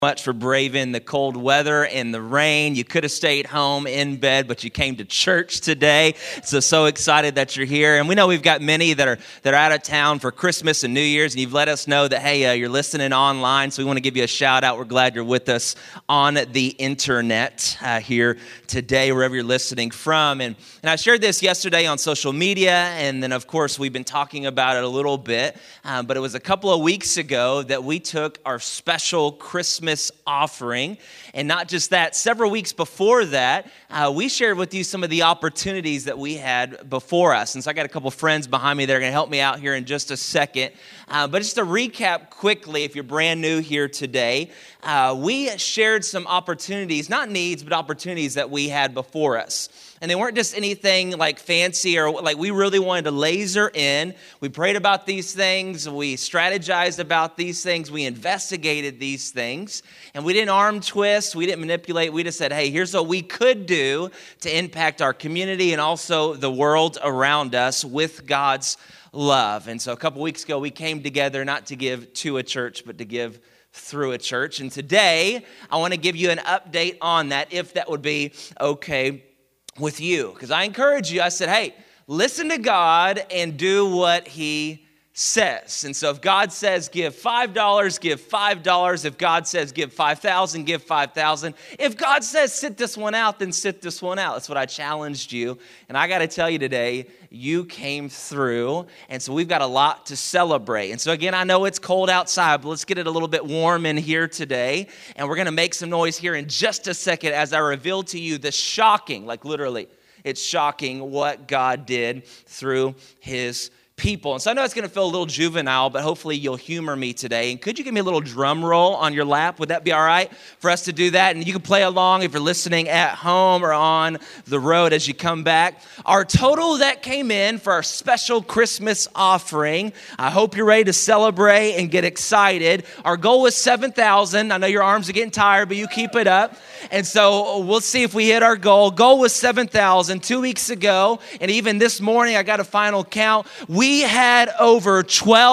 Much for braving the cold weather and the rain. You could have stayed home in bed, but you came to church today. So excited that you're here. And we know we've got many that are out of town for Christmas and New Year's, and you've let us know that, hey, you're listening online, so we want to give you a shout out. We're glad you're with us on the internet here today, wherever you're listening from. And I shared this yesterday on social media, and then, of course, we've been talking about it a little bit, but it was a couple of weeks ago that we took our special Christmas offering. And not just that, several weeks before that, we shared with you some of the opportunities that we had before us. And so I got a couple friends behind me that are going to help me out here in just a second. But just to recap quickly, if you're brand new here today, we shared some opportunities, not needs, but opportunities that we had before us. And they weren't just anything like fancy or like we really wanted to laser in. We prayed about these things. We strategized about these things. We investigated these things. And we didn't arm twist. We didn't manipulate. We just said, hey, here's what we could do to impact our community and also the world around us with God's love. And so a couple weeks ago, we came together not to give to a church, but to give through a church. And today, I want to give you an update on that, if that would be okay with you. Because I encourage you, I said, hey, listen to God and do what He says. And so if God says give $5, give $5. If God says give 5,000, give 5,000. If God says sit this one out, then sit this one out. That's what I challenged you. And I got to tell you today, you came through. And so we've got a lot to celebrate. And so again, I know it's cold outside, but let's get it a little bit warm in here today. And we're going to make some noise here in just a second as I reveal to you the shocking, like literally, it's shocking what God did through His people. And so I know it's going to feel a little juvenile, but hopefully you'll humor me today. And could you give me a little drum roll on your lap? Would that be all right for us to do that? And you can play along if you're listening at home or on the road as you come back. Our total that came in for our special Christmas offering, I hope you're ready to celebrate and get excited. Our goal was 7,000. I know your arms are getting tired, but you keep it up. And so we'll see if we hit our goal. Goal was 7,000 2 weeks ago. And even this morning, I got a final count. We had over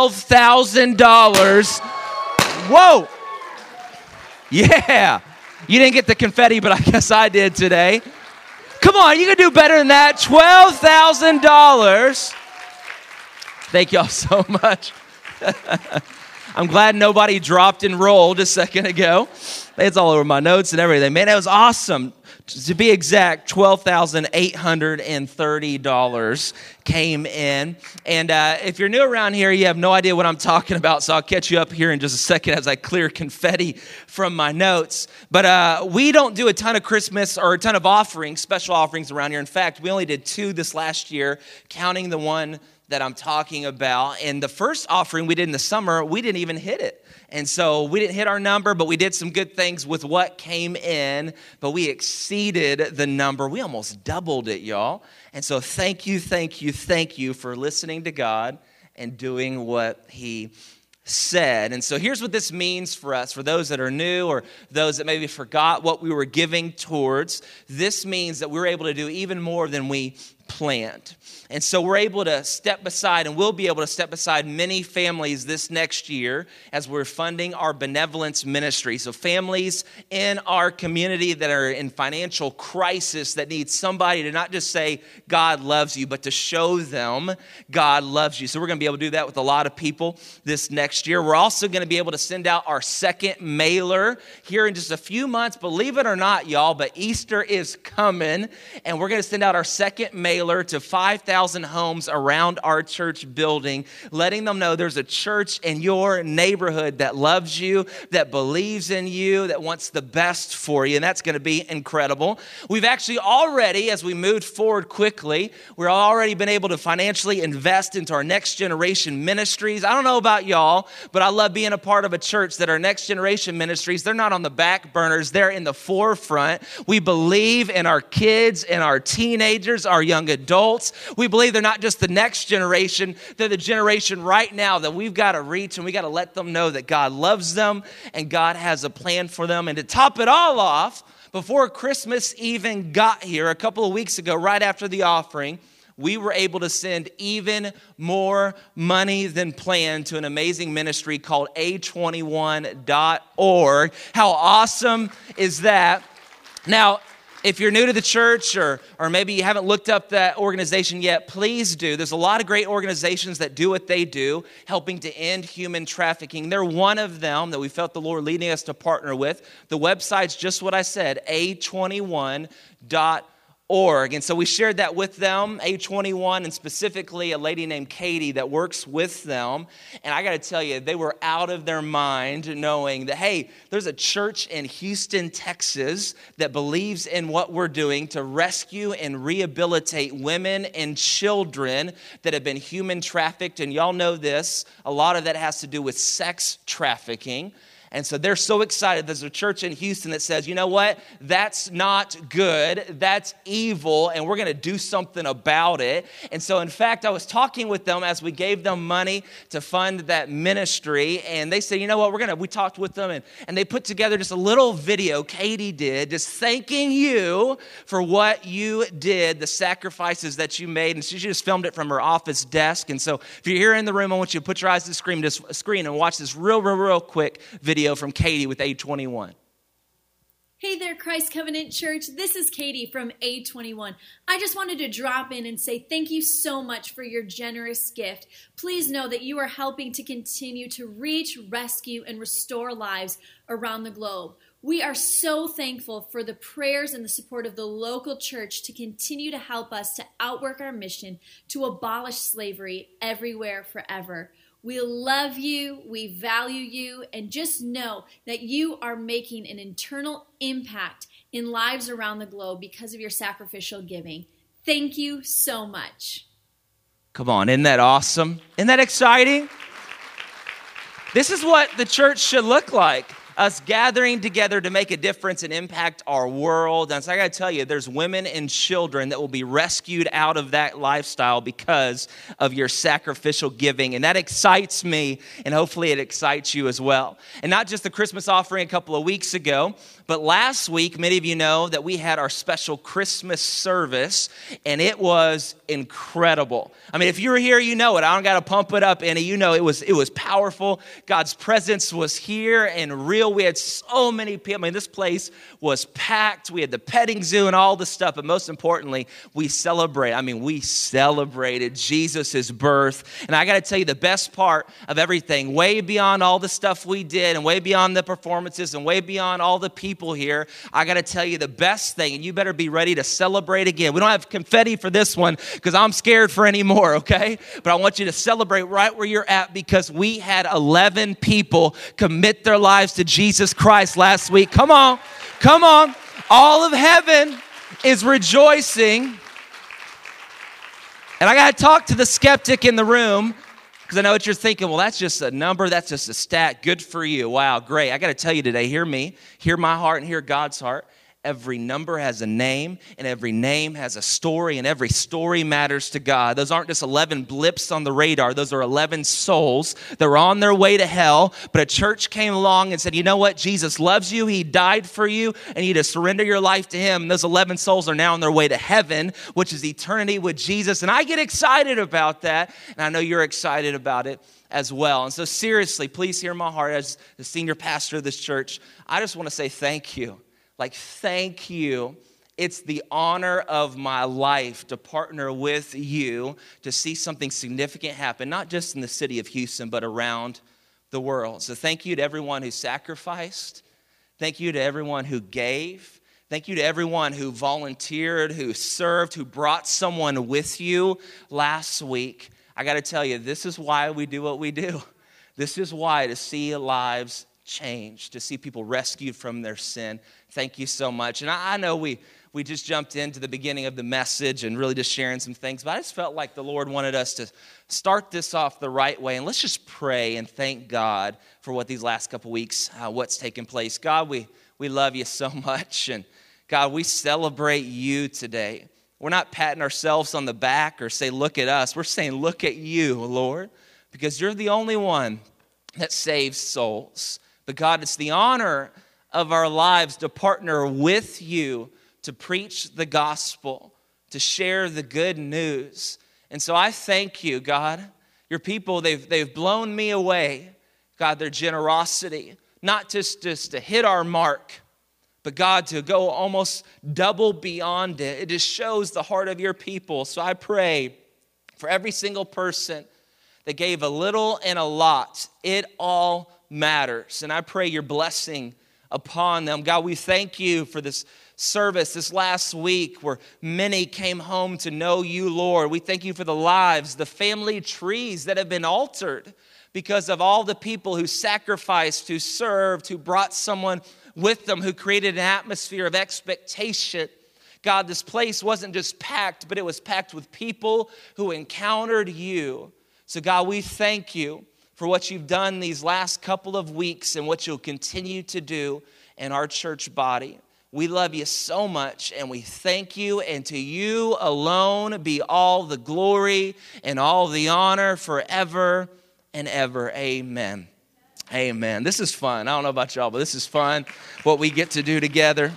$12,000. Whoa. Yeah. You didn't get the confetti, but I guess I did today. Come on, you can do better than that. $12,000. Thank y'all so much. I'm glad nobody dropped and rolled a second ago. It's all over my notes and everything. Man, that was awesome. To be exact, $12,830 came in. And if you're new around here, you have no idea what I'm talking about, so I'll catch you up here in just a second as I clear confetti from my notes. But we don't do a ton of Christmas or a ton of offerings, special offerings around here. In fact, we only did 2 this last year, counting the one that I'm talking about. And the first offering we did in the summer, we didn't even hit it. And so we didn't hit our number, but we did some good things with what came in, but we exceeded the number. We almost doubled it, y'all. And so thank you for listening to God and doing what He said. And so here's what this means for us, for those that are new or those that maybe forgot what we were giving towards. This means that we're able to do even more than we planned. And so we're able to step beside, and we'll be able to step beside many families this next year as we're funding our benevolence ministry. So families in our community that are in financial crisis that need somebody to not just say God loves you, but to show them God loves you. So we're going to be able to do that with a lot of people this next year. We're also going to be able to send out our second mailer here in just a few months. Believe it or not, y'all, but Easter is coming, and we're going to send out our second mailer to 5,000 homes around our church building, letting them know there's a church in your neighborhood that loves you, that believes in you, that wants the best for you, and that's going to be incredible. We've actually already, as we moved forward quickly, we've already been able to financially invest into our next generation ministries. I don't know about y'all, but I love being a part of a church that our next generation ministries, they're not on the back burners, they're in the forefront. We believe in our kids and our teenagers, our young adults. We believe they're not just the next generation, they're the generation right now that we've got to reach, and we got to let them know that God loves them and God has a plan for them. And to top it all off, before Christmas even got here, a couple of weeks ago, right after the offering, we were able to send even more money than planned to an amazing ministry called A21.org. How awesome is that? Now, if you're new to the church or maybe you haven't looked up that organization yet, please do. There's a lot of great organizations that do what they do, helping to end human trafficking. They're one of them that we felt the Lord leading us to partner with. The website's just what I said, A21.org. And so we shared that with them, A21, and specifically a lady named Katie that works with them. And I got to tell you, they were out of their mind knowing that, hey, there's a church in Houston, Texas that believes in what we're doing to rescue and rehabilitate women and children that have been human trafficked. And y'all know this, a lot of that has to do with sex trafficking. And so they're so excited. There's a church in Houston that says, you know what? That's not good. That's evil. And we're going to do something about it. And so, in fact, I was talking with them as we gave them money to fund that ministry. And they said, you know what? We talked with them and they put together just a little video, Katie did, just thanking you for what you did, the sacrifices that you made. And she just filmed it from her office desk. And so if you're here in the room, I want you to put your eyes to the screen and watch this real quick video from Katie with A21. Hey there, Christ Covenant Church. This is Katie from A21. I just wanted to drop in and say thank you so much for your generous gift. Please know that you are helping to continue to reach, rescue, and restore lives around the globe. We are so thankful for the prayers and the support of the local church to continue to help us to outwork our mission to abolish slavery everywhere forever. We love you, we value you, and just know that you are making an eternal impact in lives around the globe because of your sacrificial giving. Thank you so much. Come on, isn't that awesome? Isn't that exciting? This is what the church should look like. Us gathering together to make a difference and impact our world. And so I got to tell you, there's women and children that will be rescued out of that lifestyle because of your sacrificial giving. And that excites me, and hopefully it excites you as well. And not just the Christmas offering a couple of weeks ago, but last week, many of you know that we had our special Christmas service, and it was incredible. I mean, if you were here, you know it. I don't got to pump it up any. You know it was powerful. God's presence was here and real. We had so many people. I mean, this place was packed. We had the petting zoo and all the stuff, but most importantly, we celebrated Jesus' birth. And I got to tell you, the best part of everything, way beyond all the stuff we did and way beyond the performances and way beyond all the people here, I got to tell you the best thing, and you better be ready to celebrate again. We don't have confetti for this one because I'm scared for any more, okay? But I want you to celebrate right where you're at because we had 11 people commit their lives to Jesus Christ last week. Come on. All of heaven is rejoicing. And I got to talk to the skeptic in the room because I know what you're thinking. Well, that's just a number. That's just a stat. Good for you. Wow, great. I got to tell you today, hear me. Hear my heart and hear God's heart. Every number has a name, and every name has a story, and every story matters to God. Those aren't just 11 blips on the radar. Those are 11 souls that were on their way to hell, but a church came along and said, you know what? Jesus loves you. He died for you, and you need to surrender your life to him. And those 11 souls are now on their way to heaven, which is eternity with Jesus. And I get excited about that, and I know you're excited about it as well. And so seriously, please hear my heart as the senior pastor of this church. I just want to say thank you. Thank you. It's the honor of my life to partner with you to see something significant happen, not just in the city of Houston, but around the world. So thank you to everyone who sacrificed. Thank you to everyone who gave. Thank you to everyone who volunteered, who served, who brought someone with you last week. I got to tell you, this is why we do what we do. This is why, to see lives change, to see people rescued from their sin. Thank you so much. And I know we just jumped into the beginning of the message and really just sharing some things, but I just felt like the Lord wanted us to start this off the right way. And let's just pray and thank God for what these last couple weeks, what's taken place. God, we love you so much. And God, we celebrate you today. We're not patting ourselves on the back or say, look at us. We're saying, look at you, Lord, because you're the only one that saves souls. But God, it's the honor of our lives to partner with you to preach the gospel to share the good news. And so I thank you, God. Your people, they've blown me away. God, their generosity, not just to hit our mark, but God, to go almost double beyond it. It just shows the heart of your people. So I pray for every single person that gave a little and a lot. It all matters. And I pray your blessing upon them. God, we thank you for this service this last week where many came home to know you, Lord. We thank you for the lives, the family trees that have been altered because of all the people who sacrificed, who served, who brought someone with them, who created an atmosphere of expectation. God, this place wasn't just packed, but it was packed with people who encountered you. So God, we thank you for what you've done these last couple of weeks and what you'll continue to do in our church body. We love you so much and we thank you, and to you alone be all the glory and all the honor forever and ever. Amen. Amen. This is fun. I don't know about y'all, but this is fun, what we get to do together.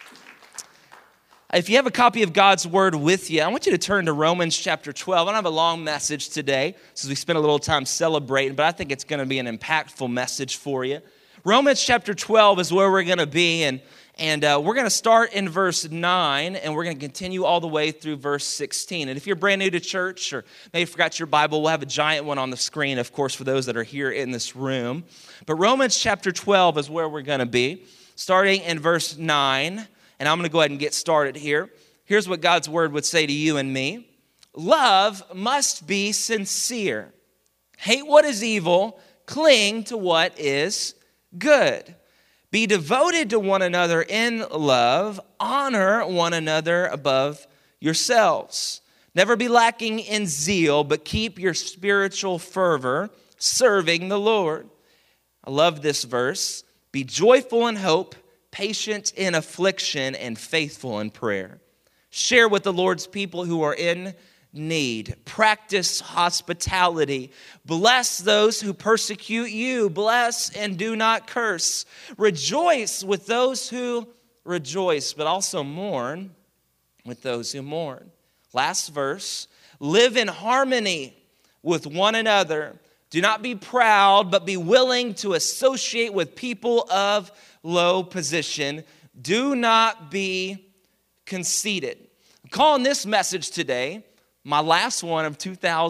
If you have a copy of God's Word with you, I want you to turn to Romans chapter 12. I don't have a long message today, since we spent a little time celebrating, but I think it's going to be an impactful message for you. Romans chapter 12 is where we're going to be, and we're going to start in verse 9, and we're going to continue all the way through verse 16. And if you're brand new to church, or maybe you forgot your Bible, we'll have a giant one on the screen, of course, for those that are here in this room. But Romans chapter 12 is where we're going to be, starting in verse 9. And I'm going to go ahead and get started here. Here's what God's word would say to you and me. Love must be sincere. Hate what is evil. Cling to what is good. Be devoted to one another in love. Honor one another above yourselves. Never be lacking in zeal, but keep your spiritual fervor serving the Lord. I love this verse. Be joyful in hope, patient in affliction, and faithful in prayer. Share with the Lord's people who are in need. Practice hospitality. Bless those who persecute you. Bless and do not curse. Rejoice with those who rejoice, but also mourn with those who mourn. Last verse. Live in harmony with one another. Do not be proud, but be willing to associate with people of low position. Do not be conceited. I'm calling this message today, my last one of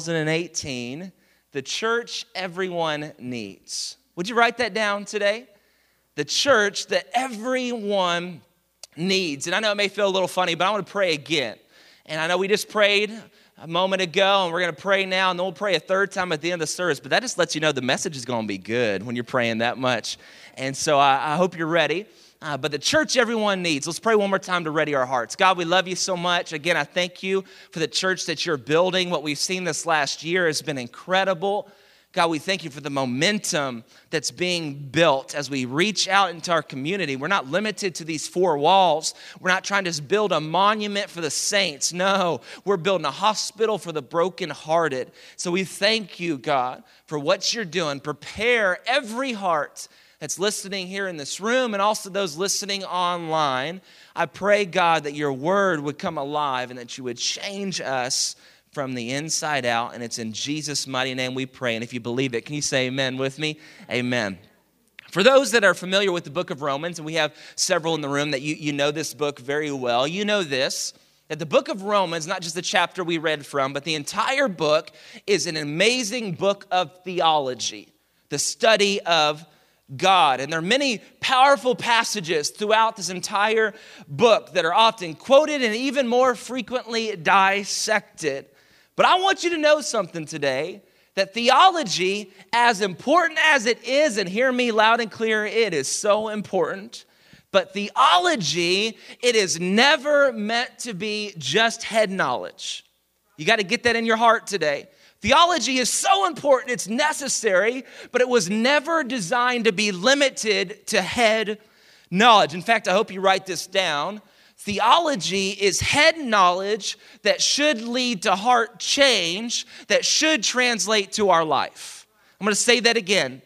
2018, the church everyone needs. Would you write that down today? The church that everyone needs. And I know it may feel a little funny, but I want to pray again. And I know we just prayed a moment ago, and we're going to pray now, and then we'll pray a third time at the end of the service. But that just lets you know the message is going to be good when you're praying that much. And so I hope you're ready. But the church everyone needs. Let's pray one more time to ready our hearts. God, we love you so much. Again, I thank you for the church that you're building. What we've seen this last year has been incredible. God, we thank you for the momentum that's being built as we reach out into our community. We're not limited to these four walls. We're not trying to build a monument for the saints. No, we're building a hospital for the brokenhearted. So we thank you, God, for what you're doing. Prepare every heart that's listening here in this room and also those listening online. I pray, God, that your word would come alive and that you would change us from the inside out. And it's in Jesus' mighty name we pray. And if you believe it, can you say amen with me? Amen. For those that are familiar with the book of Romans, and we have several in the room that you know this book very well, you know this, that the book of Romans, not just the chapter we read from, but the entire book is an amazing book of theology, the study of God. And there are many powerful passages throughout this entire book that are often quoted and even more frequently dissected. But I want you to know something today, that theology, as important as it is, and hear me loud and clear, it is so important. But theology, it is never meant to be just head knowledge. You got to get that in your heart today. Theology is so important, it's necessary, but it was never designed to be limited to head knowledge. In fact, I hope you write this down. Theology is head knowledge that should lead to heart change, that should translate to our life. I'm going to say that again.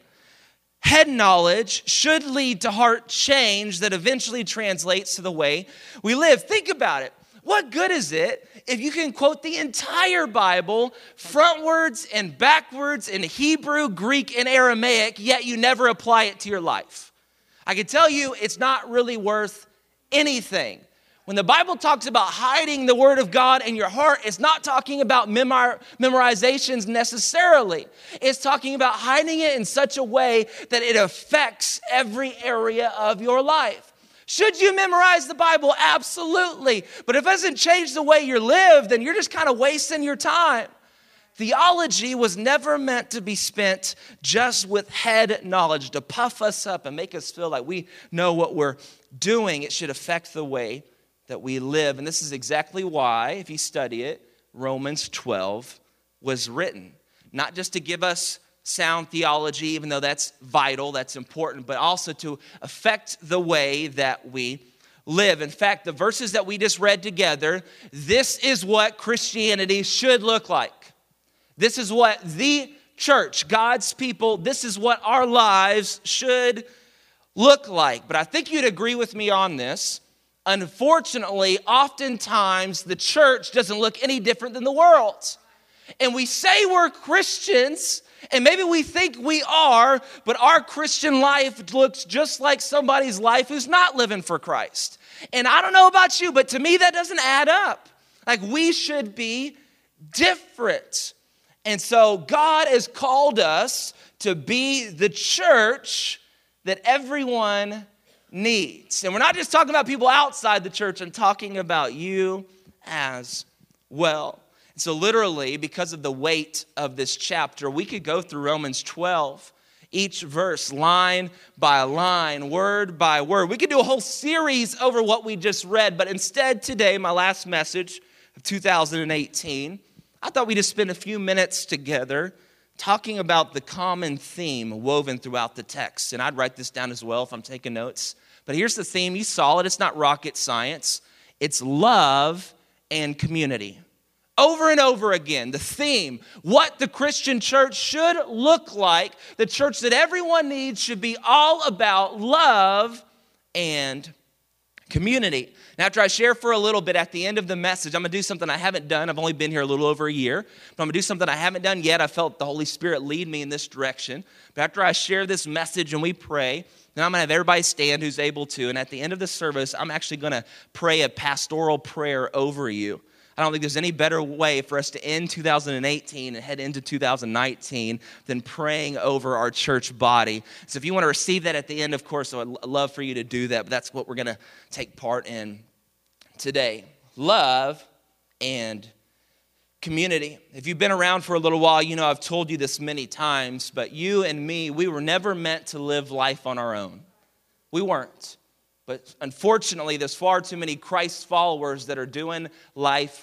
Head knowledge should lead to heart change that eventually translates to the way we live. Think about it. What good is it if you can quote the entire Bible frontwards and backwards in Hebrew, Greek, and Aramaic, yet you never apply it to your life? I can tell you it's not really worth anything. When the Bible talks about hiding the word of God in your heart, it's not talking about memorizations necessarily. It's talking about hiding it in such a way that it affects every area of your life. Should you memorize the Bible? Absolutely. But if it doesn't change the way you live, then you're just kind of wasting your time. Theology was never meant to be spent just with head knowledge, to puff us up and make us feel like we know what we're doing. It should affect the way that we live. And this is exactly why, if you study it, Romans 12 was written. Not just to give us sound theology, even though that's vital, that's important, but also to affect the way that we live. In fact, the verses that we just read together, this is what Christianity should look like. This is what the church, God's people, this is what our lives should look like. But I think you'd agree with me on this. Unfortunately, oftentimes the church doesn't look any different than the world. And we say we're Christians, and maybe we think we are, but our Christian life looks just like somebody's life who's not living for Christ. And I don't know about you, but to me that doesn't add up. Like, we should be different. And so God has called us to be the church that everyone needs. And we're not just talking about people outside the church, I'm talking about you as well. So literally, because of the weight of this chapter, we could go through Romans 12, each verse, line by line, word by word. We could do a whole series over what we just read, but instead today, my last message of 2018, I thought we'd just spend a few minutes together talking about the common theme woven throughout the text. And I'd write this down as well if I'm taking notes. But here's the theme. You saw it. It's not rocket science. It's love and community. Over and over again, the theme, what the Christian church should look like, the church that everyone needs should be all about love and community. Now, after I share for a little bit at the end of the message, I'm going to do something I haven't done. I've only been here a little over a year, but I'm going to do something I haven't done yet. I felt the Holy Spirit lead me in this direction. But after I share this message and we pray, then I'm going to have everybody stand who's able to. And at the end of the service, I'm actually going to pray a pastoral prayer over you. I don't think there's any better way for us to end 2018 and head into 2019 than praying over our church body. So if you want to receive that at the end, of course, I'd love for you to do that. But that's what we're going to take part in today. Love and community. If you've been around for a little while, you know I've told you this many times, but you and me, we were never meant to live life on our own. We weren't. But unfortunately, there's far too many Christ followers that are doing life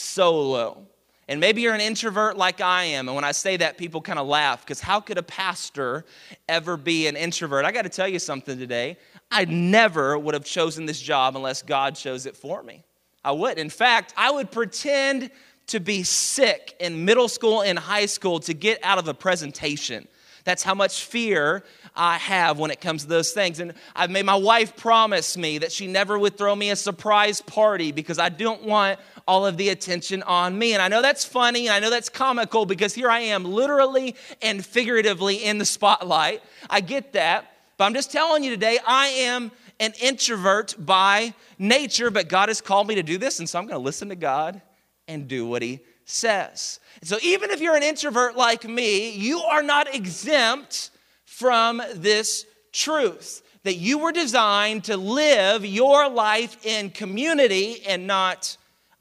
solo. And maybe you're an introvert like I am. And when I say that, people kind of laugh, because how could a pastor ever be an introvert? I got to tell you something today. I never would have chosen this job unless God chose it for me. I would. In fact, I would pretend to be sick in middle school and high school to get out of a presentation. That's how much fear I have when it comes to those things. And I've made my wife promise me that she never would throw me a surprise party because I don't want all of the attention on me. And I know that's funny, and I know that's comical, because here I am literally and figuratively in the spotlight. I get that. But I'm just telling you today, I am an introvert by nature, but God has called me to do this, and so I'm going to listen to God and do what He says. And so even if you're an introvert like me, you are not exempt from this truth that you were designed to live your life in community and not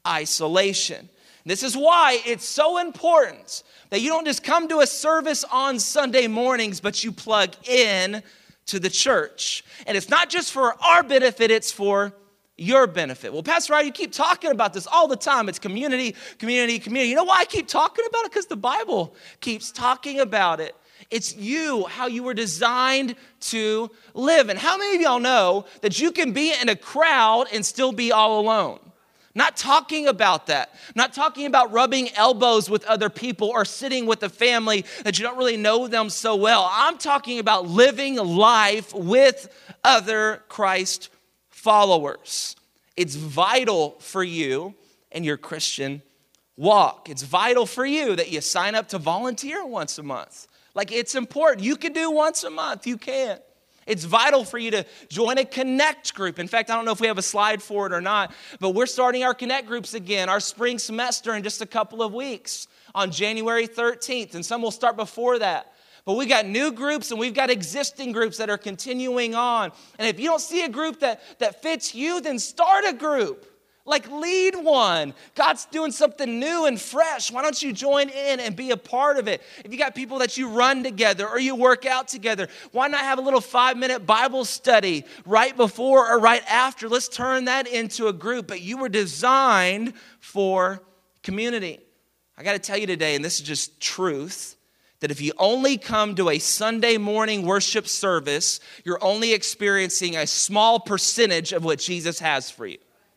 isolation. This is why it's so important that you don't just come to a service on Sunday mornings, but you plug in to the church. And it's not just for our benefit, it's for your benefit. Well, Pastor Ryan, you keep talking about this all the time. It's community, community, community. You know why I keep talking about it? Because the Bible keeps talking about it. It's you, how you were designed to live. And how many of y'all know that you can be in a crowd and still be all alone? Not talking about that. Not talking about rubbing elbows with other people or sitting with a family that you don't really know them so well. I'm talking about living life with other Christ followers. It's vital for you in your Christian walk. It's vital for you that you sign up to volunteer once a month. Like, it's important. You can do once a month. You can. It's vital for you to join a Connect group. In fact, I don't know if we have a slide for it or not, but we're starting our Connect groups again, our spring semester in just a couple of weeks on January 13th, and some will start before that. But we got new groups and we've got existing groups that are continuing on. And if you don't see a group that fits you, then start a group. Like, lead one. God's doing something new and fresh. Why don't you join in and be a part of it? If you got people that you run together or you work out together, why not have a little 5-minute Bible study right before or right after? Let's turn that into a group. But you were designed for community. I got to tell you today, and this is just truth, that if you only come to a Sunday morning worship service, you're only experiencing a small percentage of what Jesus has for you.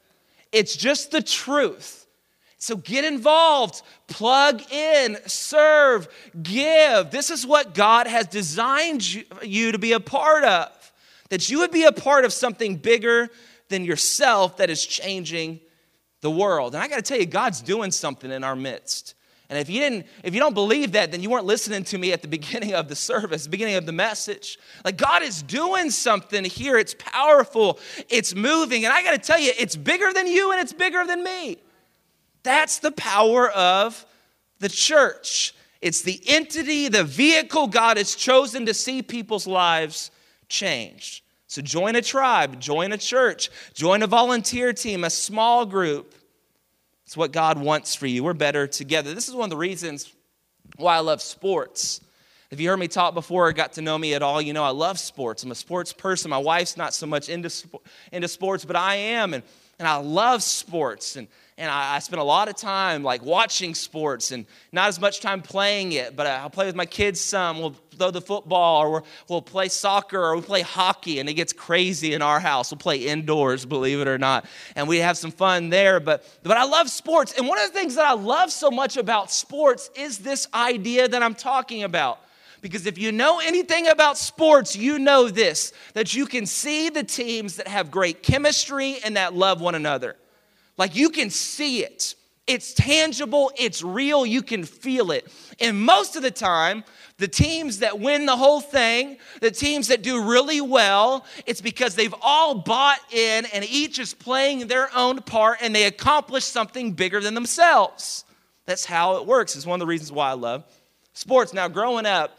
It's just the truth. So get involved, plug in, serve, give. This is what God has designed you to be a part of. That you would be a part of something bigger than yourself that is changing the world. And I got to tell you, God's doing something in our midst. And if you don't believe that, then you weren't listening to me at the beginning of the service, beginning of the message. Like, God is doing something here. It's powerful. It's moving. And I got to tell you, it's bigger than you and it's bigger than me. That's the power of the church. It's the entity, the vehicle God has chosen to see people's lives changed. So join a tribe, join a church, join a volunteer team, a small group. It's what God wants for you. We're better together. This is one of the reasons why I love sports. If you heard me talk before or got to know me at all, you know I love sports. I'm a sports person. My wife's not so much into sports, but I am. And I love sports. And I spend a lot of time like watching sports and not as much time playing it, but I'll play with my kids some. We'll throw the football, or we'll play soccer, or we'll play hockey, and it gets crazy in our house. We'll play indoors, believe it or not, and we have some fun there. But I love sports, and one of the things that I love so much about sports is this idea that I'm talking about. Because if you know anything about sports, you know this, that you can see the teams that have great chemistry and that love one another. Like, you can see it. It's tangible. It's real. You can feel it. And most of the time, the teams that win the whole thing, the teams that do really well, it's because they've all bought in and each is playing their own part and they accomplish something bigger than themselves. That's how it works. It's one of the reasons why I love sports. Now, growing up,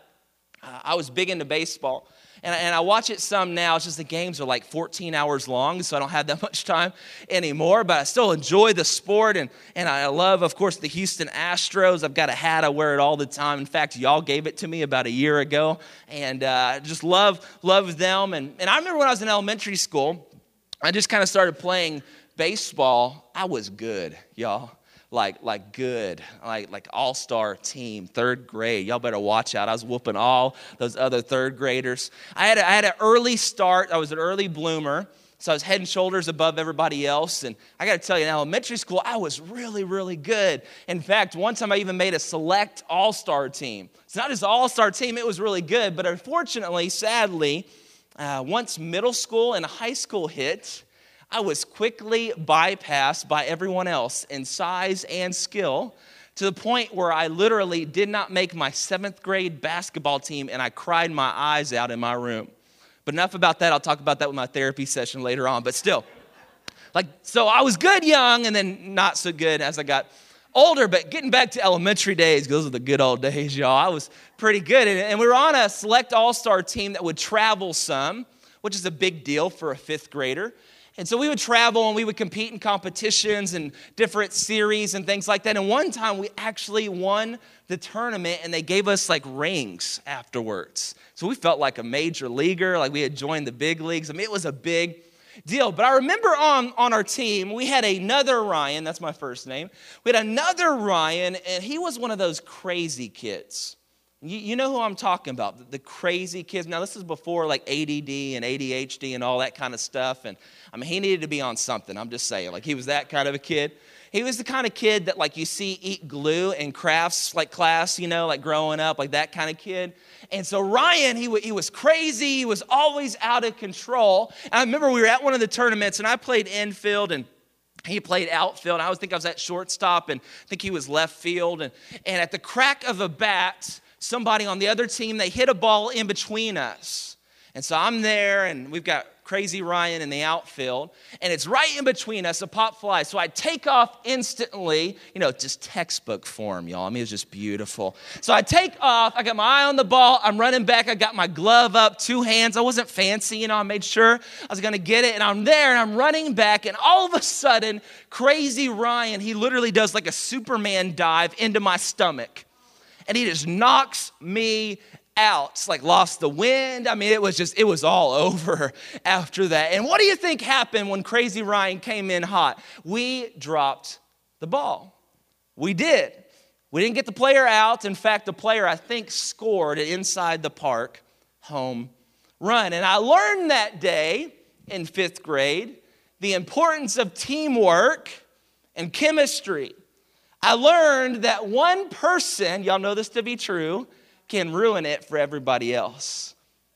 I was big into baseball. And I watch it some now. It's just the games are like 14 hours long, so I don't have that much time anymore. But I still enjoy the sport, and I love, of course, the Houston Astros. I've got a hat. I wear it all the time. In fact, y'all gave it to me about a year ago, and just love them. And I remember when I was in elementary school, I just kind of started playing baseball. I was good, y'all. Like good, like all-star team, third grade. Y'all better watch out. I was whooping all those other third graders. I had an early start. I was an early bloomer, so I was head and shoulders above everybody else. And I got to tell you, in elementary school, I was really, really good. In fact, one time I even made a select all-star team. It's not just an all-star team. It was really good. But unfortunately, sadly, once middle school and high school hit, I was quickly bypassed by everyone else in size and skill to the point where I literally did not make my 7th grade basketball team, and I cried my eyes out in my room. But enough about that. I'll talk about that with my therapy session later on. But still, so I was good young and then not so good as I got older. But getting back to elementary days, those are the good old days, y'all. I was pretty good. And we were on a select all-star team that would travel some, which is a big deal for a 5th grader. And so we would travel and we would compete in competitions and different series and things like that. And one time we actually won the tournament and they gave us like rings afterwards. So we felt like a major leaguer, like we had joined the big leagues. I mean, it was a big deal. But I remember on our team, we had another Ryan. That's my first name. We had another Ryan, and he was one of those crazy kids. You know who I'm talking about, the crazy kids. Now, this is before like ADD and ADHD and all that kind of stuff. And I mean, he needed to be on something. I'm just saying, like, he was that kind of a kid. He was the kind of kid that, like, you see eat glue in crafts, like, class, you know, like growing up, like that kind of kid. And so Ryan, he was crazy. He was always out of control. And I remember we were at one of the tournaments, and I played infield, and he played outfield. I think I was at shortstop, and I think he was left field. And at the crack of a bat, somebody on the other team, they hit a ball in between us. And so I'm there, and we've got crazy Ryan in the outfield, and it's right in between us, a pop fly. So I take off instantly, you know, just textbook form, y'all. I mean, it was just beautiful. So I take off, I got my eye on the ball, I'm running back, I got my glove up, 2 hands. I wasn't fancy, you know, I made sure I was gonna get it, and I'm there, and I'm running back, and all of a sudden, crazy Ryan, he literally does like a Superman dive into my stomach, and he just knocks me out. It's like lost the wind. I mean, it was all over after that. And what do you think happened when crazy Ryan came in hot? We dropped the ball. We did. We didn't get the player out. In fact, the player, I think, scored an inside the park home run. And I learned that day in 5th grade the importance of teamwork and chemistry. I learned that one person, y'all know this to be true, can ruin it for everybody else.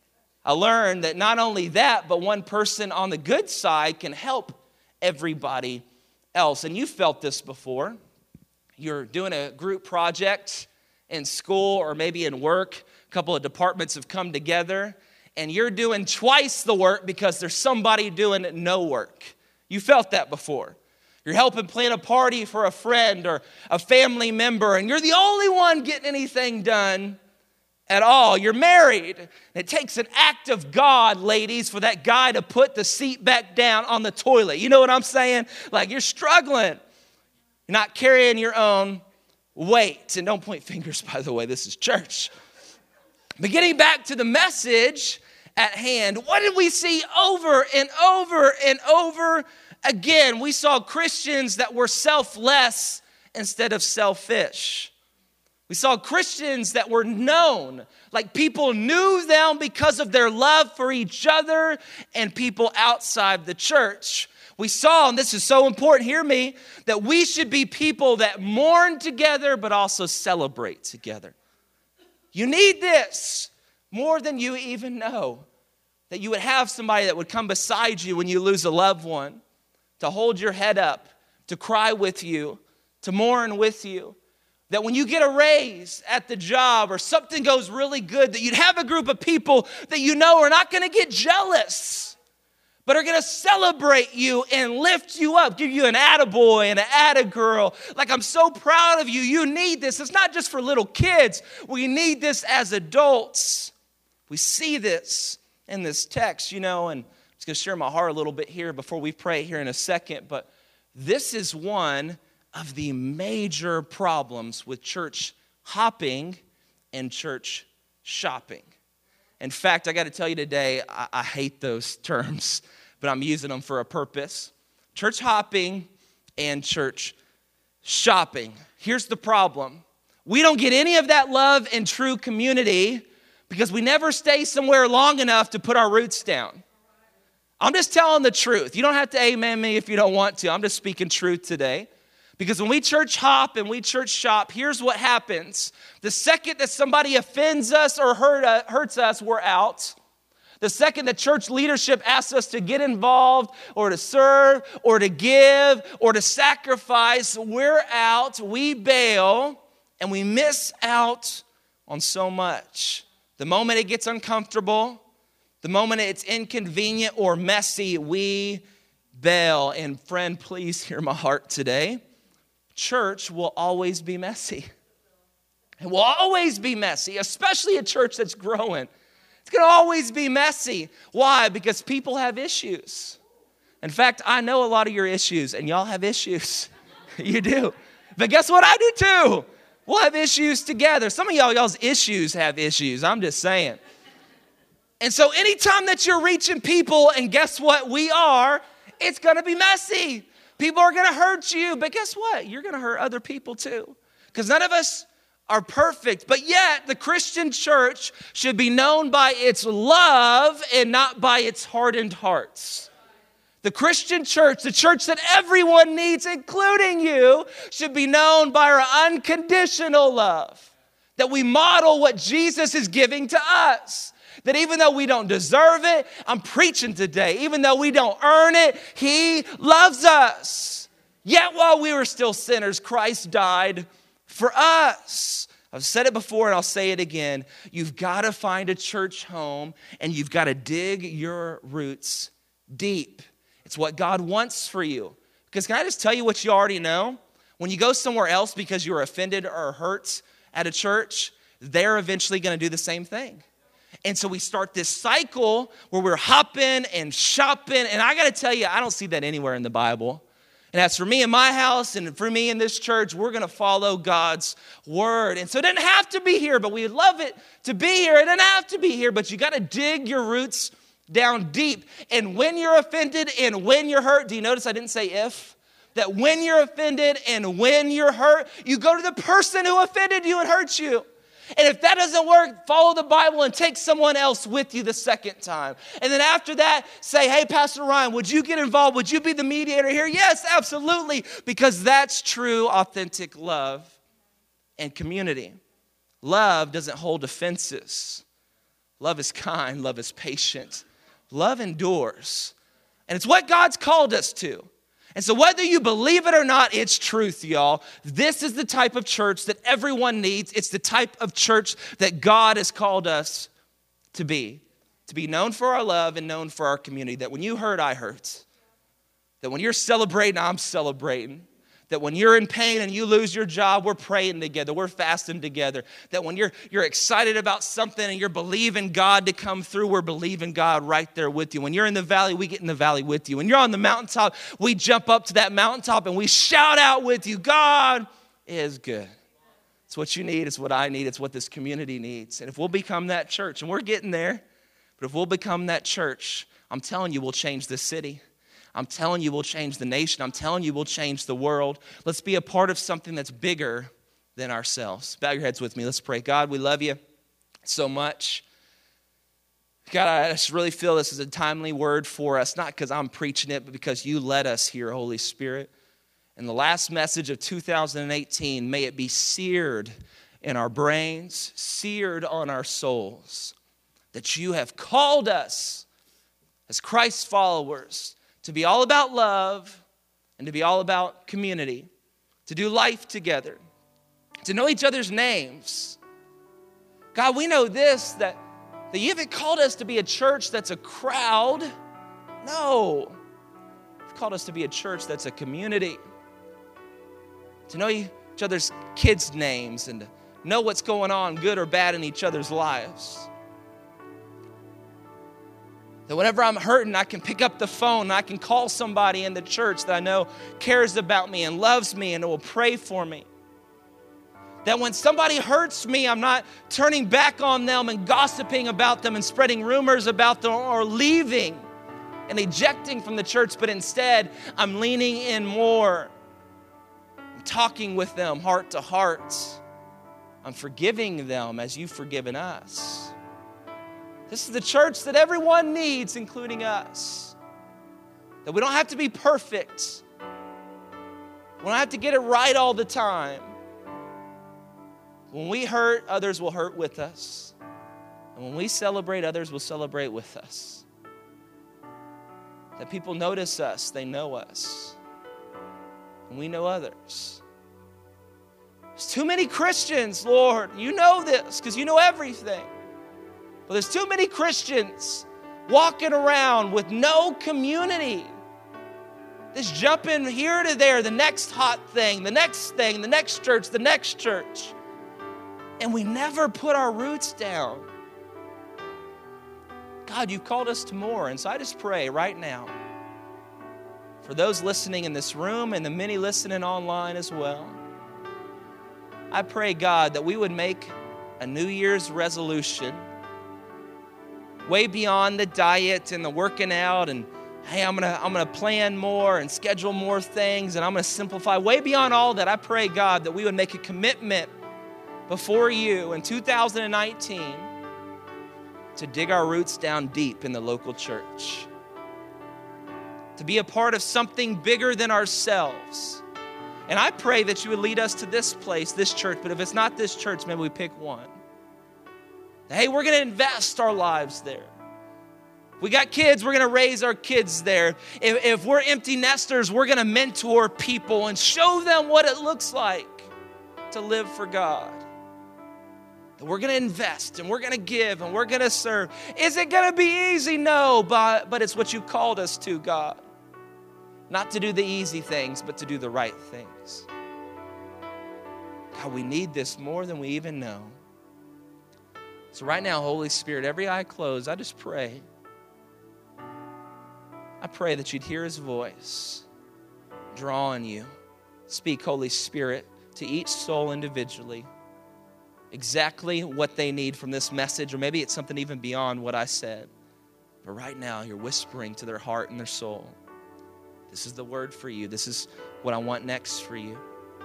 I learned that not only that, but one person on the good side can help everybody else. And you felt this before. You're doing a group project in school or maybe in work. A couple of departments have come together, and you're doing twice the work because there's somebody doing no work. You felt that before. You're helping plan a party for a friend or a family member, and you're the only one getting anything done at all. You're married. It takes an act of God, ladies, for that guy to put the seat back down on the toilet. You know what I'm saying? Like, you're struggling. You're not carrying your own weight. And don't point fingers, by the way. This is church. But getting back to the message at hand, what did we see over and over and over again? We saw Christians that were selfless instead of selfish. We saw Christians that were known, like people knew them because of their love for each other and people outside the church. We saw, and this is so important, hear me, that we should be people that mourn together but also celebrate together. You need this more than you even know, that you would have somebody that would come beside you when you lose a loved one, to hold your head up, to cry with you, to mourn with you. That when you get a raise at the job or something goes really good, that you'd have a group of people that you know are not going to get jealous, but are going to celebrate you and lift you up, give you an attaboy and an attagirl. Like, I'm so proud of you. You need this. It's not just for little kids. We need this as adults. We see this in this text, you know, and I'm just going to share my heart a little bit here before we pray here in a second, but this is one of the major problems with church hopping and church shopping. In fact, I got to tell you today, I hate those terms, but I'm using them for a purpose. Church hopping and church shopping. Here's the problem. We don't get any of that love and true community because we never stay somewhere long enough to put our roots down. I'm just telling the truth. You don't have to amen me if you don't want to. I'm just speaking truth today. Because when we church hop and we church shop, here's what happens. The second that somebody offends us or hurts us, we're out. The second that church leadership asks us to get involved or to serve or to give or to sacrifice, we're out, we bail, and we miss out on so much. The moment it gets uncomfortable, the moment it's inconvenient or messy, we bail. And friend, please hear my heart today. Church will always be messy. It will always be messy, especially a church that's growing. It's going to always be messy. Why? Because people have issues. In fact, I know a lot of your issues, and y'all have issues. You do. But guess what? I do too. We'll have issues together. Some of y'all's issues have issues. I'm just saying. And so anytime that you're reaching people, and guess what? We are, it's going to be messy. People are going to hurt you, but guess what? You're going to hurt other people too. Because none of us are perfect, but yet the Christian church should be known by its love and not by its hardened hearts. The Christian church, the church that everyone needs, including you, should be known by our unconditional love. That we model what Jesus is giving to us. That even though we don't deserve it, I'm preaching today, even though we don't earn it, He loves us. Yet while we were still sinners, Christ died for us. I've said it before and I'll say it again. You've got to find a church home and you've got to dig your roots deep. It's what God wants for you. Because can I just tell you what you already know? When you go somewhere else because you're offended or hurt at a church, they're eventually going to do the same thing. And so we start this cycle where we're hopping and shopping. And I got to tell you, I don't see that anywhere in the Bible. And as for me in my house and for me in this church, we're going to follow God's word. And so it doesn't have to be here, but we love it to be here. It doesn't have to be here, but you got to dig your roots down deep. And when you're offended and when you're hurt, do you notice I didn't say if? That when you're offended and when you're hurt, you go to the person who offended you and hurt you. And if that doesn't work, follow the Bible and take someone else with you the second time. And then after that, say, hey, Pastor Ryan, would you get involved? Would you be the mediator here? Yes, absolutely, because that's true, authentic love and community. Love doesn't hold offenses. Love is kind. Love is patient. Love endures. And it's what God's called us to. And so whether you believe it or not, it's truth, y'all. This is the type of church that everyone needs. It's the type of church that God has called us to be known for our love and known for our community. That when you hurt, I hurt. That when you're celebrating, I'm celebrating. That when you're in pain and you lose your job, we're praying together. We're fasting together. That when you're excited about something and you're believing God to come through, we're believing God right there with you. When you're in the valley, we get in the valley with you. When you're on the mountaintop, we jump up to that mountaintop and we shout out with you, God is good. It's what you need. It's what I need. It's what this community needs. And if we'll become that church, and we're getting there, but if we'll become that church, I'm telling you, we'll change this city. I'm telling you, we'll change the nation. I'm telling you, we'll change the world. Let's be a part of something that's bigger than ourselves. Bow your heads with me. Let's pray. God, we love you so much. God, I just really feel this is a timely word for us, not because I'm preaching it, but because you led us here, Holy Spirit. And the last message of 2018, may it be seared in our brains, seared on our souls, that you have called us as Christ's followers to be all about love and to be all about community, to do life together, to know each other's names. God, we know this, that you haven't called us to be a church that's a crowd. No. You've called us to be a church that's a community, to know each other's kids' names and to know what's going on, good or bad, in each other's lives. That whenever I'm hurting, I can pick up the phone and I can call somebody in the church that I know cares about me and loves me and will pray for me. That when somebody hurts me, I'm not turning back on them and gossiping about them and spreading rumors about them or leaving and ejecting from the church, but instead I'm leaning in more. I'm talking with them heart to heart. I'm forgiving them as you've forgiven us. This is the church that everyone needs, including us. That we don't have to be perfect. We don't have to get it right all the time. When we hurt, others will hurt with us. And when we celebrate, others will celebrate with us. That people notice us, they know us. And we know others. There's too many Christians, Lord. You know this because you know everything. But there's too many Christians walking around with no community. Just jumping here to there, the next hot thing, the next church, the next church. And we never put our roots down. God, you've called us to more. And so I just pray right now for those listening in this room and the many listening online as well. I pray, God, that we would make a New Year's resolution way beyond the diet and the working out and, hey, I'm gonna plan more and schedule more things and I'm gonna simplify. Way beyond all that, I pray, God, that we would make a commitment before you in 2019 to dig our roots down deep in the local church, to be a part of something bigger than ourselves. And I pray that you would lead us to this place, this church, but if it's not this church, maybe we pick one. Hey, we're going to invest our lives there. We got kids, we're going to raise our kids there. If we're empty nesters, we're going to mentor people and show them what it looks like to live for God. And we're going to invest and we're going to give and we're going to serve. Is it going to be easy? No, but it's what you called us to, God. Not to do the easy things, but to do the right things. God, we need this more than we even know. So right now, Holy Spirit, every eye closed, I just pray. I pray that you'd hear his voice, draw on you. Speak, Holy Spirit, to each soul individually. Exactly what they need from this message, or maybe it's something even beyond what I said. But right now, you're whispering to their heart and their soul. This is the word for you. This is what I want next for you.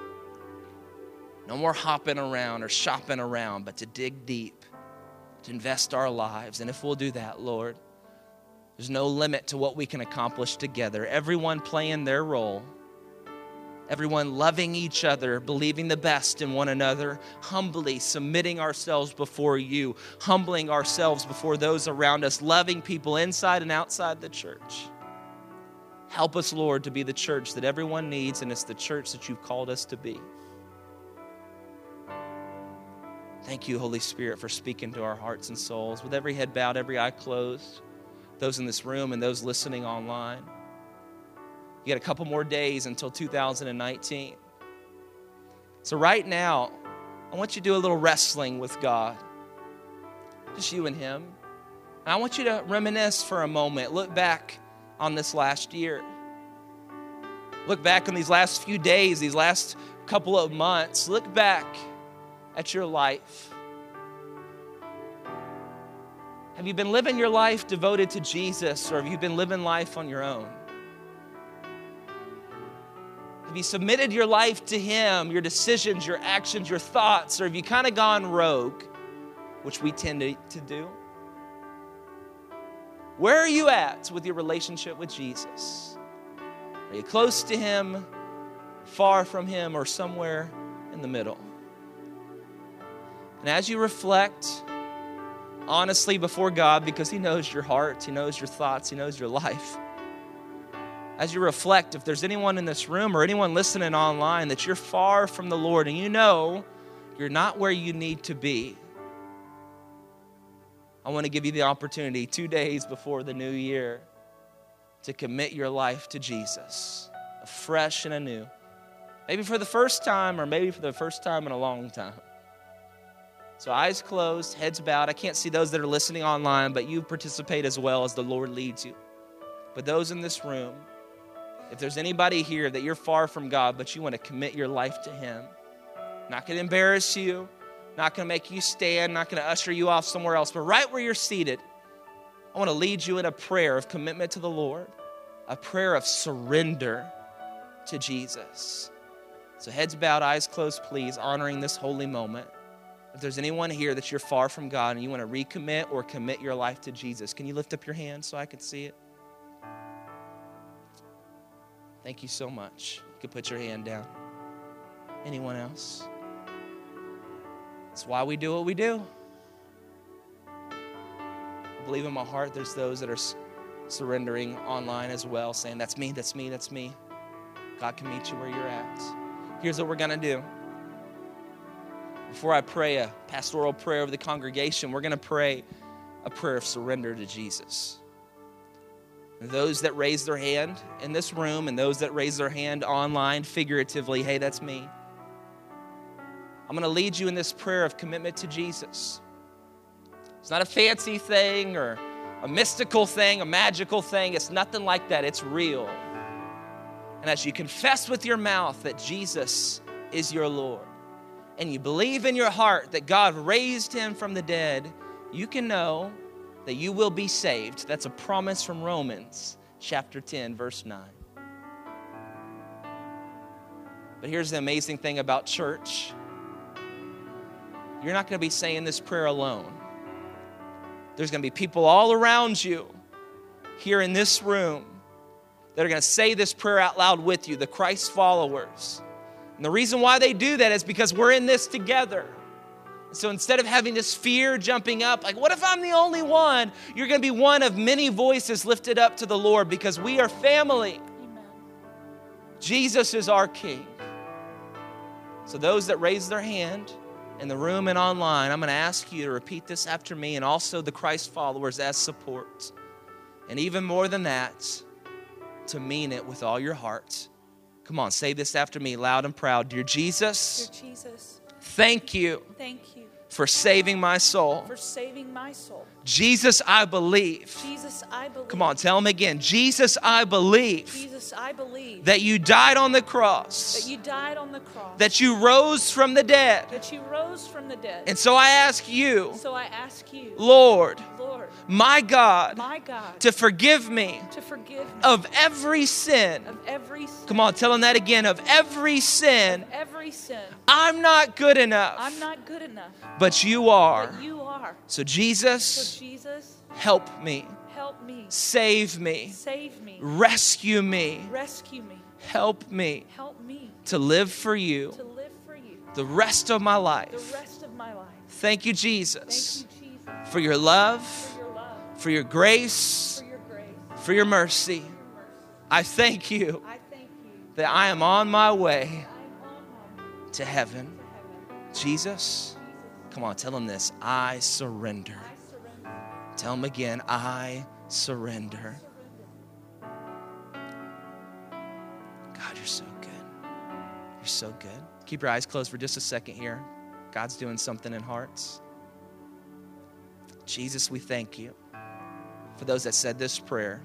No more hopping around or shopping around, but to dig deep, to invest our lives. And if we'll do that, Lord, there's no limit to what we can accomplish together. Everyone playing their role. Everyone loving each other, believing the best in one another, humbly submitting ourselves before you, humbling ourselves before those around us, loving people inside and outside the church. Help us, Lord, to be the church that everyone needs, and it's the church that you've called us to be. Thank you, Holy Spirit, for speaking to our hearts and souls. With every head bowed, every eye closed, those in this room and those listening online. You got a couple more days until 2019. So right now, I want you to do a little wrestling with God. Just you and him. And I want you to reminisce for a moment. Look back on this last year. Look back on these last few days, these last couple of months. Look back at your life. Have you been living your life devoted to Jesus, or have you been living life on your own? Have you submitted your life to him, your decisions, your actions, your thoughts, or have you kind of gone rogue, which we tend to do? Where are you at with your relationship with Jesus? Are you close to him, far from him, or somewhere in the middle? And as you reflect honestly before God, because he knows your heart, he knows your thoughts, he knows your life. As you reflect, if there's anyone in this room or anyone listening online that you're far from the Lord and you know you're not where you need to be, I want to give you the opportunity 2 days before the new year to commit your life to Jesus, afresh and anew. Maybe for the first time, or maybe for the first time in a long time. So eyes closed, heads bowed. I can't see those that are listening online, but you participate as well as the Lord leads you. But those in this room, if there's anybody here that you're far from God, but you want to commit your life to him, not going to embarrass you, not going to make you stand, not going to usher you off somewhere else, but right where you're seated, I want to lead you in a prayer of commitment to the Lord, a prayer of surrender to Jesus. So heads bowed, eyes closed, please, honoring this holy moment. If there's anyone here that you're far from God and you want to recommit or commit your life to Jesus, can you lift up your hand so I can see it? Thank you so much. You can put your hand down. Anyone else? That's why we do what we do. I believe in my heart there's those that are surrendering online as well, saying, that's me, that's me, that's me. God can meet you where you're at. Here's what we're going to do. Before I pray a pastoral prayer over the congregation, we're going to pray a prayer of surrender to Jesus. And those that raise their hand in this room and those that raise their hand online figuratively, hey, that's me. I'm going to lead you in this prayer of commitment to Jesus. It's not a fancy thing or a mystical thing, a magical thing. It's nothing like that. It's real. And as you confess with your mouth that Jesus is your Lord, and you believe in your heart that God raised him from the dead, you can know that you will be saved. That's a promise from Romans chapter 10, verse 9. But here's the amazing thing about church. you're not going to be saying this prayer alone. There's going to be people all around you here in this room that are going to say this prayer out loud with you, the Christ followers. And the reason why they do that is because we're in this together. So instead of having this fear jumping up, like, what if I'm the only one? You're going to be one of many voices lifted up to the Lord because we are family. Amen. Jesus is our King. So those that raise their hand in the room and online, I'm going to ask you to repeat this after me, and also the Christ followers as support. And even more than that, to mean it with all your heart. Come on, say this after me loud and proud. Dear Jesus, thank you for saving my soul. Jesus, I believe. Come on, tell him again. Jesus, I believe. That you died on the cross. That you rose from the dead. And so I ask you, Lord, my God, to forgive me of every sin. Come on, tell him that again. Of every sin. I'm not good enough. But you are. So Jesus, help me. Save me. Rescue me. Help me to live for you the rest of my life. Thank you, Jesus, for your love, for your grace, for your mercy. I thank you that I am on my way to heaven. Jesus, come on, tell him this. I surrender. Tell him again, I surrender. God, you're so good. You're so good. Keep your eyes closed for just a second here. God's doing something in hearts. Jesus, we thank you for those that said this prayer.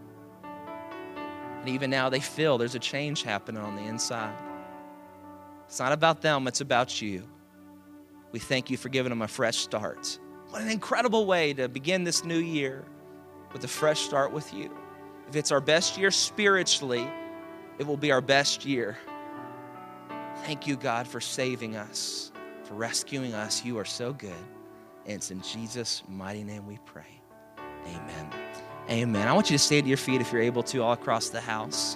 And even now they feel there's a change happening on the inside. It's not about them, it's about you. We thank you for giving them a fresh start. What an incredible way to begin this new year with a fresh start with you. If it's our best year spiritually, it will be our best year. Thank you, God, for saving us, for rescuing us. You are so good. And it's in Jesus' mighty name we pray. Amen. Amen. I want you to stay to your feet if you're able to, all across the house.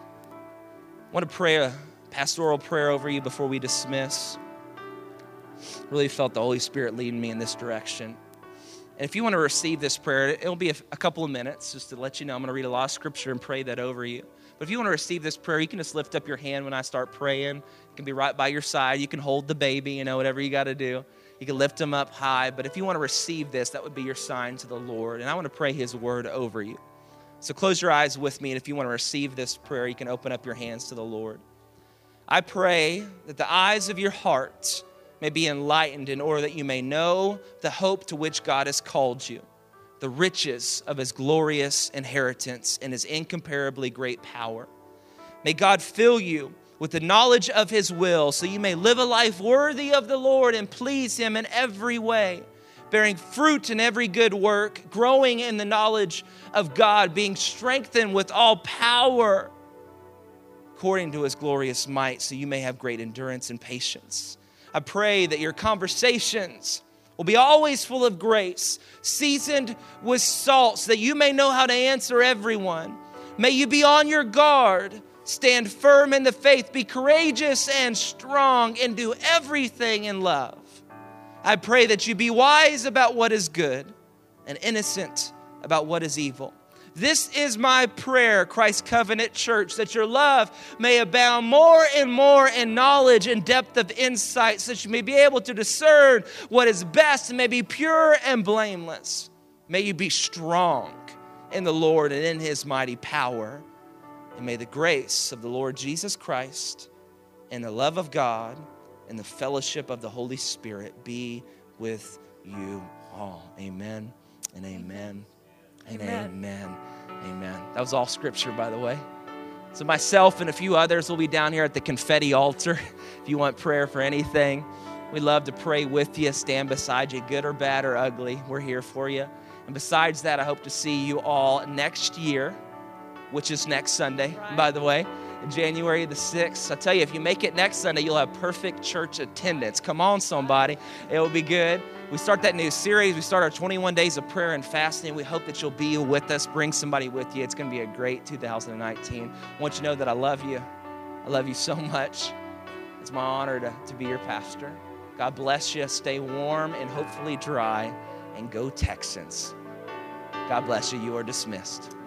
I want to pray a pastoral prayer over you before we dismiss. Really felt the Holy Spirit leading me in this direction. And if you want to receive this prayer, it'll be a couple of minutes just to let you know. I'm going to read a lot of scripture and pray that over you. But if you want to receive this prayer, you can just lift up your hand when I start praying. It can be right by your side. You can hold the baby, whatever you got to do. You can lift them up high. But if you want to receive this, that would be your sign to the Lord. And I want to pray his word over you. So close your eyes with me. And if you want to receive this prayer, you can open up your hands to the Lord. I pray that the eyes of your heart may be enlightened in order that you may know the hope to which God has called you, the riches of his glorious inheritance and his incomparably great power. May God fill you with the knowledge of his will so you may live a life worthy of the Lord and please him in every way, bearing fruit in every good work, growing in the knowledge of God, being strengthened with all power according to his glorious might, so you may have great endurance and patience. I pray that your conversations will be always full of grace, seasoned with salt, so that you may know how to answer everyone. May you be on your guard, stand firm in the faith, be courageous and strong, and do everything in love. I pray that you be wise about what is good and innocent about what is evil. This is my prayer, Christ Covenant Church, that your love may abound more and more in knowledge and depth of insight, so that you may be able to discern what is best and may be pure and blameless. May you be strong in the Lord and in his mighty power. And may the grace of the Lord Jesus Christ and the love of God and the fellowship of the Holy Spirit be with you all. Amen and amen. And amen. Amen. That was all scripture, by the way. So myself and a few others will be down here at the confetti altar. If you want prayer for anything, we love to pray with you, stand beside you, good or bad or ugly. We're here for you. And besides that, I hope to see you all next year, which is next Sunday, by the way. January the 6th. I tell you, if you make it next Sunday, you'll have perfect church attendance. Come on, somebody. It will be good. We start that new series. We start our 21 days of prayer and fasting. We hope that you'll be with us. Bring somebody with you. It's going to be a great 2019. I want you to know that I love you. I love you so much. It's my honor to be your pastor. God bless you. Stay warm and hopefully dry. And go Texans. God bless you. You are dismissed.